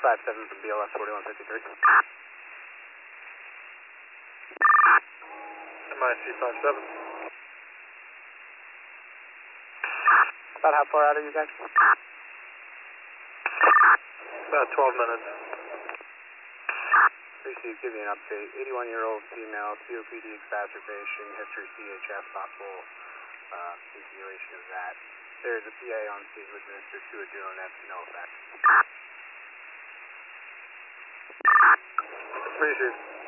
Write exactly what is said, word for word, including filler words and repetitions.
five seven from B L S forty-one fifty-three. M I C five seven. About how far out are you guys? About twelve minutes. Received, give you an update. eighty-one-year-old female, C O P D exacerbation, history C H F, possible uh, continuation of that. There is a P A on scene with Mister two adrenaline to no effect. Appreciate it.